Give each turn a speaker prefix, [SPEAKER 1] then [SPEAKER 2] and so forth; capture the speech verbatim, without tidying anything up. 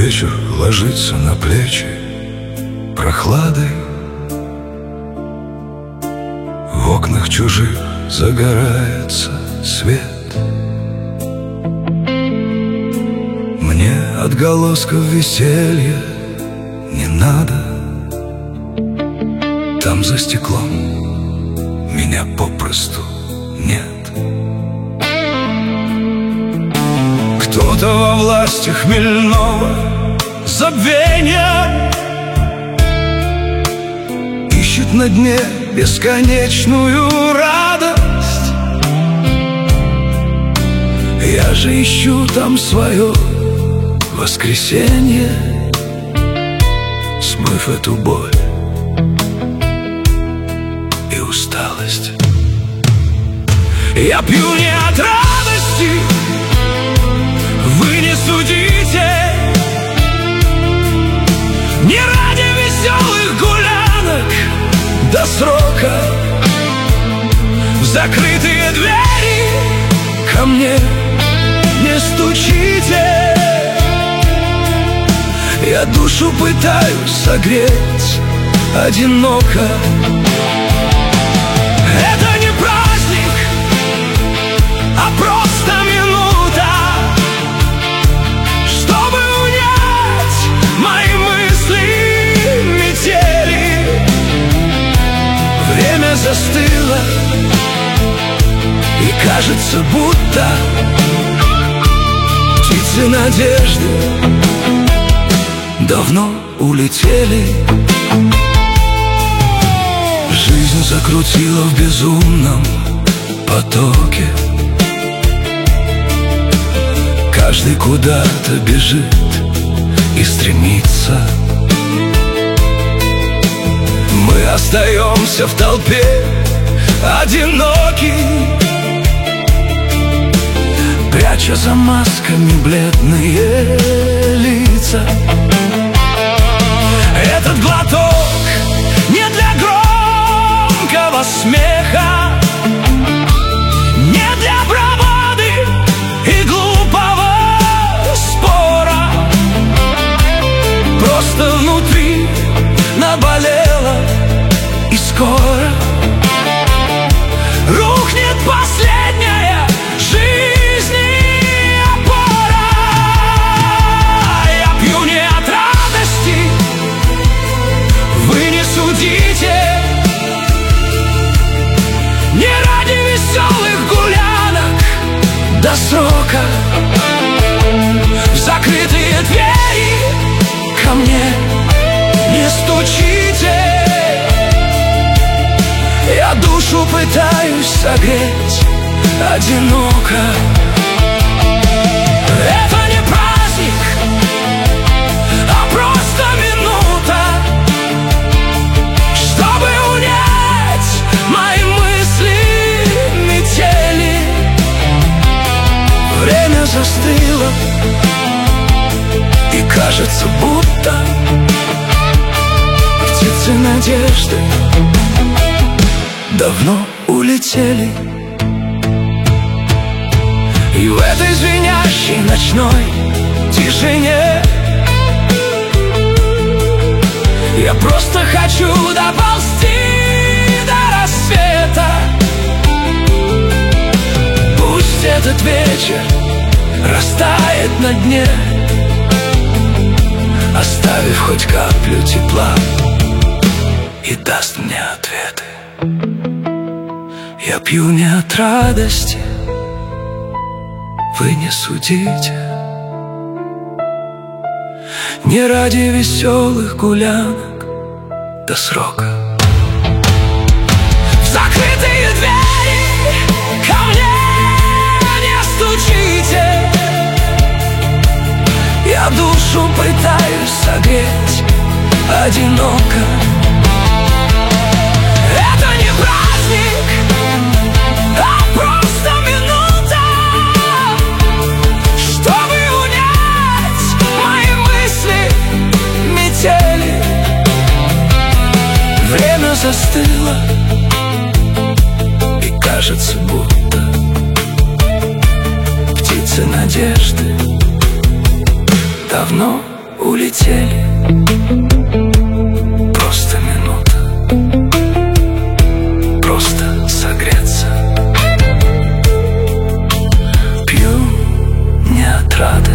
[SPEAKER 1] вечер ложится на плечи прохладой. В окнах чужих загорается свет. Мне отголосков веселья не надо. Там за стеклом меня попросту нет. Кто-то во власти хмельного забвения ищет на дне бесконечную радость. Я же ищу там свое воскресенье, смыв эту боль и усталость. Я пью не от радости, вы не судите, не ради веселых гулянок до срока. В закрытые двери ко мне не стучите. Я душу пытаюсь согреть одиноко. Это не праздник, а просто минута, чтобы унять мои мысли метели. Время застыло, и кажется, будто птицы надежды давно улетели. Жизнь закрутила в безумном потоке. Каждый куда-то бежит и стремится. Мы остаемся в толпе одиноки, пряча за масками бледные лица. Этот глоток не для громкого смеха, не для бравады и глупого спора. Просто внутри наболело, и скоро рухнет последняя жизни опора. Я пью не от радости, вы не судите, не ради веселых гулянок до срока. В закрытые двери ко мне не стучите. Я душу пытаюсь согреть одиноко. Это не праздник, а просто минута, чтобы унять мои мысли метели. Время застыло, и кажется, будто птицы надежды давно улетели. И в этой звенящей ночной тишине я просто хочу доползти до рассвета. Пусть этот вечер растает на дне, оставив хоть каплю тепла, и даст мне ответы. Я пью не от радости, вы не судите, не ради веселых гулянок до срока. В закрытые двери ко мне не стучите. Я душу пытаюсь согреть одиноко. Это не праздник, а просто минута, чтобы унять мои мысли метели. Время застыло, и кажется, будто птицы надежды давно улетели. Просто минута, просто согреться. Пью не от радости,